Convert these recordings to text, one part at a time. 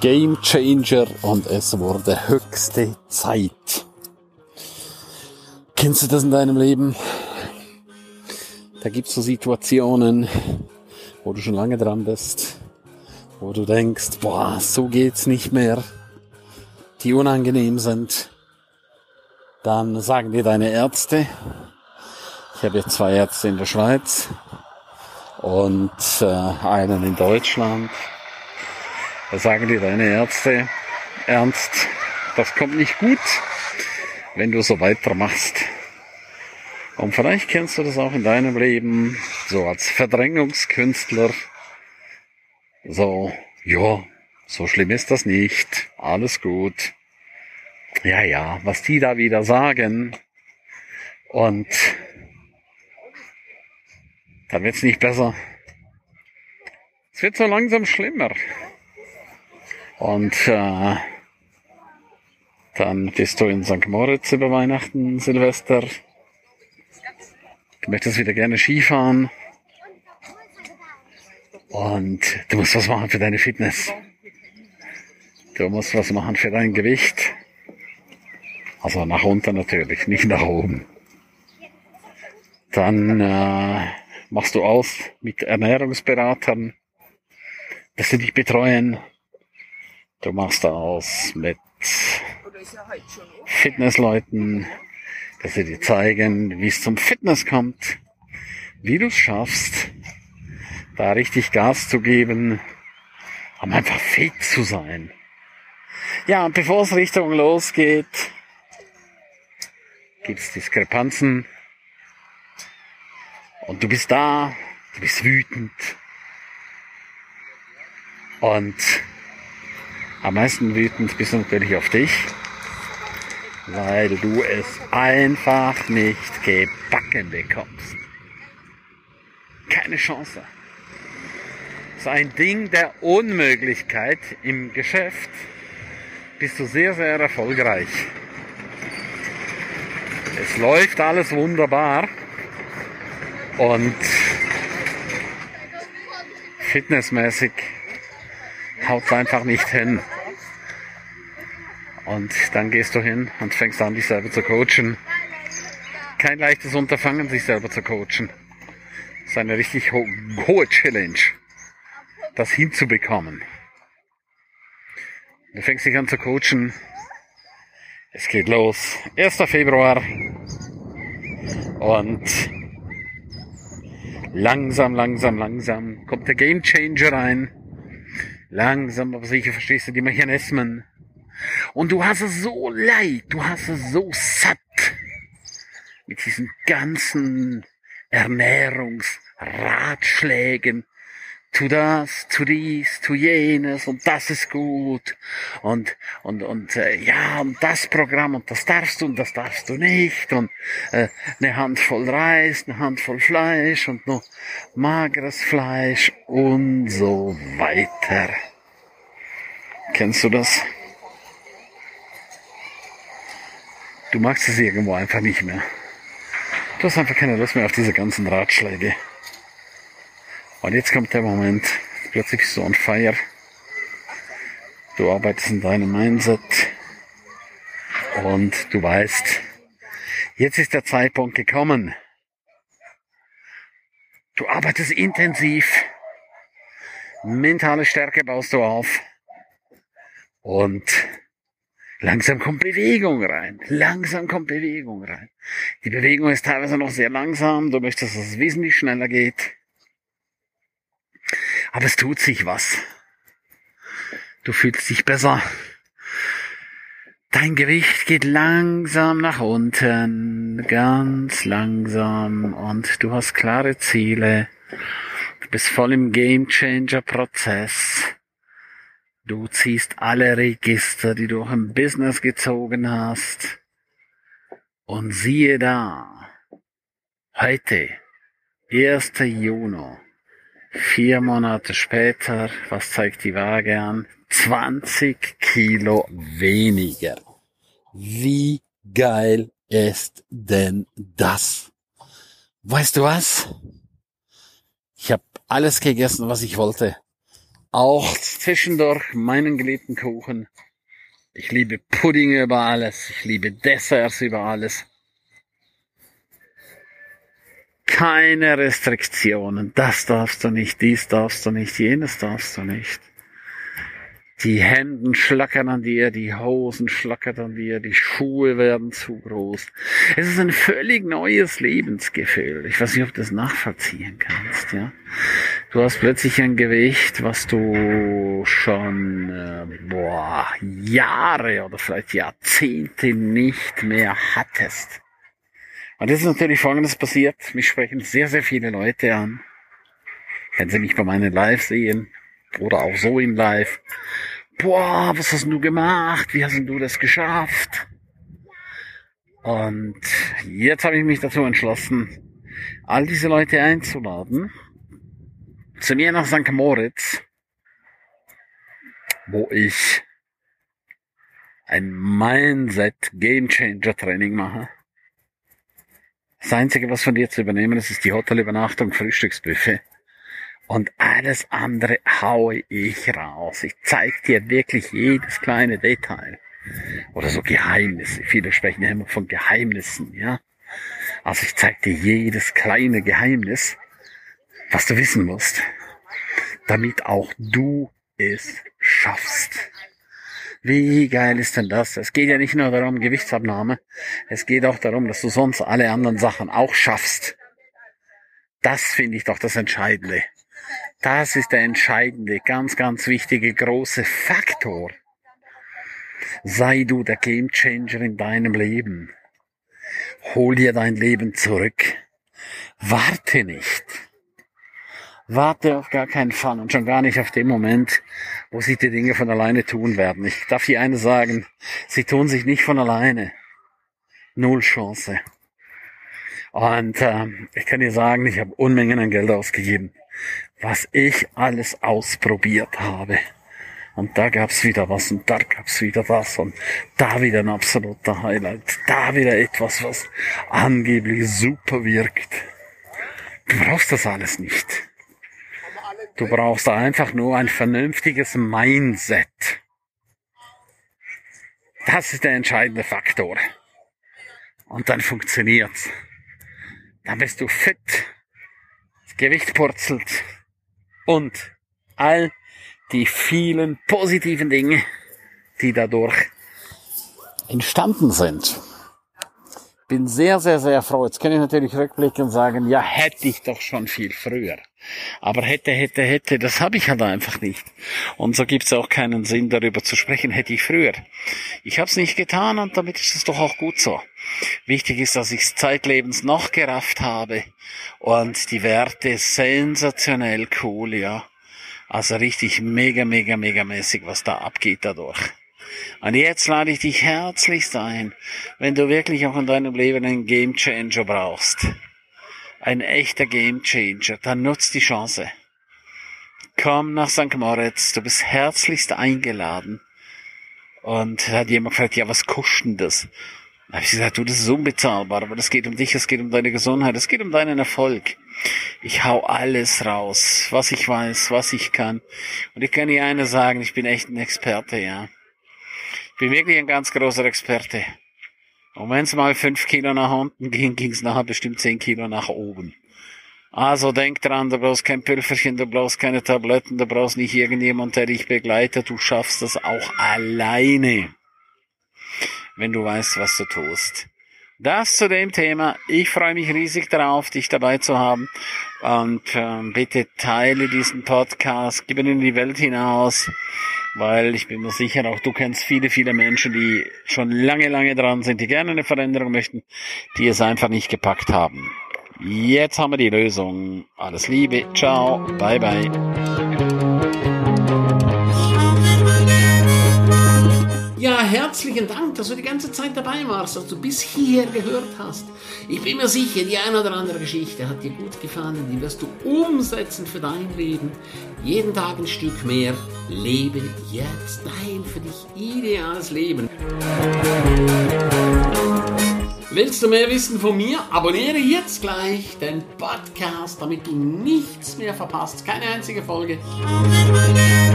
Game Changer und es wurde höchste Zeit. Kennst du das in deinem Leben? Da gibt's so Situationen, wo du schon lange dran bist, wo du denkst, boah, so geht's nicht mehr, die unangenehm sind. Dann sagen dir deine Ärzte, ich habe jetzt 2 Ärzte in der Schweiz und einen in Deutschland. Da sagen dir deine Ärzte, Ernst, das kommt nicht gut, wenn du so weitermachst. Und vielleicht kennst du das auch in deinem Leben, so als Verdrängungskünstler. So, ja, so schlimm ist das nicht, alles gut. Ja, was die da wieder sagen. Und dann wird's nicht besser. Es wird so langsam schlimmer. Und dann bist du in St. Moritz über Weihnachten, Silvester. Du möchtest wieder gerne Skifahren. Und du musst was machen für deine Fitness. Du musst was machen für dein Gewicht. Also nach unten natürlich, nicht nach oben. Dann machst du aus mit Ernährungsberatern, dass sie dich betreuen. Du machst aus mit Fitnessleuten, dass sie dir zeigen, wie es zum Fitness kommt, wie du es schaffst, da richtig Gas zu geben, um einfach fit zu sein. Ja, und bevor es Richtung losgeht, gibt's Diskrepanzen und du bist da, du bist wütend und am meisten wütend bist du natürlich auf dich, weil du es einfach nicht gebacken bekommst. Keine Chance. Das ist ein Ding der Unmöglichkeit. Im Geschäft bist du sehr, sehr erfolgreich. Es läuft alles wunderbar und fitnessmäßig haut's einfach nicht hin. Und dann gehst du hin und fängst an, dich selber zu coachen. Kein leichtes Unterfangen, sich selber zu coachen. Das ist eine richtig hohe Challenge, das hinzubekommen. Du fängst dich an zu coachen. Es geht los. 1. Februar. Und langsam kommt der Game Changer rein. Langsam, aber sicher verstehst du die Mechanismen. Und du hast es so leid, du hast es so satt mit diesen ganzen Ernährungsratschlägen. Tu das, tu dies, tu jenes und das ist gut und das Programm und das darfst du und das darfst du nicht und eine Handvoll Reis, eine Handvoll Fleisch und noch mageres Fleisch und so weiter. Kennst du das? Du magst es irgendwo einfach nicht mehr. Du hast einfach keine Lust mehr auf diese ganzen Ratschläge. Und jetzt kommt der Moment, plötzlich bist du on fire. Du arbeitest in deinem Mindset. Und du weißt, jetzt ist der Zeitpunkt gekommen. Du arbeitest intensiv. Mentale Stärke baust du auf. Und langsam kommt Bewegung rein. Die Bewegung ist teilweise noch sehr langsam. Du möchtest, dass es wesentlich schneller geht. Aber es tut sich was. Du fühlst dich besser. Dein Gewicht geht langsam nach unten. Ganz langsam. Und du hast klare Ziele. Du bist voll im Game Changer Prozess. Du ziehst alle Register, die du auch im Business gezogen hast. Und siehe da, heute, 1. Juni, 4 Monate später, was zeigt die Waage an? 20 Kilo weniger. Wie geil ist denn das? Weißt du was? Ich habe alles gegessen, was ich wollte. Auch zwischendurch meinen geliebten Kuchen. Ich liebe Pudding über alles. Ich liebe Desserts über alles. Keine Restriktionen. Das darfst du nicht, dies darfst du nicht, jenes darfst du nicht. Die Hemden schlackern an dir, die Hosen schlackern an dir, die Schuhe werden zu groß. Es ist ein völlig neues Lebensgefühl. Ich weiß nicht, ob du das nachvollziehen kannst, ja. Du hast plötzlich ein Gewicht, was du schon, Jahre oder vielleicht Jahrzehnte nicht mehr hattest. Und das ist natürlich Folgendes passiert. Mich sprechen sehr, sehr viele Leute an. Wenn sie mich bei meinen Live sehen oder auch so in Live. Boah, was hast du gemacht? Wie hast du das geschafft? Und jetzt habe ich mich dazu entschlossen, all diese Leute einzuladen zu mir nach St. Moritz, wo ich ein Mindset Game Changer Training mache. Das Einzige, was von dir zu übernehmen ist, ist die Hotelübernachtung, Frühstücksbuffet. Und alles andere haue ich raus. Ich zeige dir wirklich jedes kleine Detail. Oder so Geheimnisse. Viele sprechen ja immer von Geheimnissen, ja. Also ich zeige dir jedes kleine Geheimnis, was du wissen musst, damit auch du es schaffst. Wie geil ist denn das? Es geht ja nicht nur darum, Gewichtsabnahme. Es geht auch darum, dass du sonst alle anderen Sachen auch schaffst. Das finde ich doch das Entscheidende. Das ist der entscheidende, ganz, ganz wichtige, große Faktor. Sei du der Gamechanger in deinem Leben. Hol dir dein Leben zurück. Warte nicht. Warte auf gar keinen Fall und schon gar nicht auf den Moment, wo sich die Dinge von alleine tun werden. Ich darf dir eines sagen, sie tun sich nicht von alleine. Null Chance. Und ich kann dir sagen, ich habe Unmengen an Geld ausgegeben, was ich alles ausprobiert habe. Und da gab's wieder was und da gab's wieder das und da wieder ein absoluter Highlight. Da wieder etwas, was angeblich super wirkt. Du brauchst das alles nicht. Du brauchst einfach nur ein vernünftiges Mindset. Das ist der entscheidende Faktor. Und dann funktioniert's. Dann bist du fit, das Gewicht purzelt und all die vielen positiven Dinge, die dadurch entstanden sind. Bin sehr, sehr, sehr froh. Jetzt kann ich natürlich rückblicken und sagen, ja, hätte ich doch schon viel früher. Aber hätte, das habe ich halt einfach nicht. Und so gibt es auch keinen Sinn, darüber zu sprechen, hätte ich früher. Ich habe es nicht getan und damit ist es doch auch gut so. Wichtig ist, dass ich es zeitlebens noch gerafft habe und die Werte sensationell cool, ja. Also richtig mega mäßig, was da abgeht dadurch. Und jetzt lade ich dich herzlichst ein, wenn du wirklich auch in deinem Leben einen Gamechanger brauchst. Ein echter Gamechanger, dann nutzt die Chance. Komm nach St. Moritz, du bist herzlichst eingeladen. Und da hat jemand gefragt, ja, was kostet denn das? Da habe ich gesagt, du, das ist unbezahlbar, aber das geht um dich, es geht um deine Gesundheit, es geht um deinen Erfolg. Ich hau alles raus, was ich weiß, was ich kann. Und ich kann dir eines sagen, ich bin echt ein Experte, ja. Ich bin wirklich ein ganz großer Experte. Und wenn es mal 5 Kilo nach unten ging, ging es nachher bestimmt 10 Kilo nach oben. Also denk dran, du brauchst kein Pülferchen, du brauchst keine Tabletten, du brauchst nicht irgendjemand, der dich begleitet. Du schaffst das auch alleine, wenn du weißt, was du tust. Das zu dem Thema. Ich freue mich riesig darauf, dich dabei zu haben. Und bitte teile diesen Podcast, gib ihn in die Welt hinaus, weil ich bin mir sicher, auch du kennst viele Menschen, die schon lange dran sind, die gerne eine Veränderung möchten, die es einfach nicht gepackt haben. Jetzt haben wir die Lösung. Alles Liebe, ciao, bye bye. Ja, herzlichen Dank, dass du die ganze Zeit dabei warst, dass du bis hierher gehört hast. Ich bin mir sicher, die eine oder andere Geschichte hat dir gut gefallen, die wirst du umsetzen für dein Leben. Jeden Tag ein Stück mehr. Lebe jetzt dein für dich ideales Leben. Willst du mehr wissen von mir? Abonniere jetzt gleich den Podcast, damit du nichts mehr verpasst. Keine einzige Folge.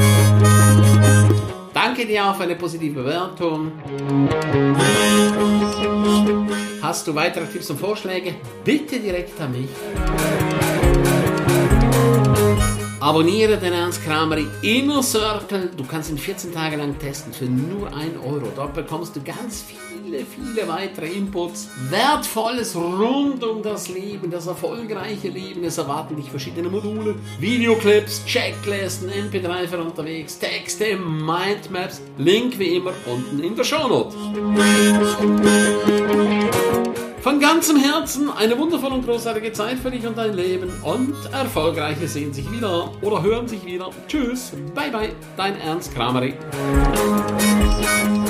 Danke dir auch für eine positive Bewertung. Hast du weitere Tipps und Vorschläge? Bitte direkt an mich. Abonniere den Ernst Kramer Inner Circle. Du kannst ihn 14 Tage lang testen für nur 1 €. Dort bekommst du ganz viele weitere Inputs. Wertvolles rund um das Leben, das erfolgreiche Leben. Es erwarten dich verschiedene Module, Videoclips, Checklisten, MP3 für unterwegs, Texte, Mindmaps. Link wie immer unten in der Shownote. Von ganzem Herzen eine wundervolle und großartige Zeit für dich und dein Leben und Erfolgreiche sehen sich wieder oder hören sich wieder. Tschüss, bye bye, dein Ernst Kramer.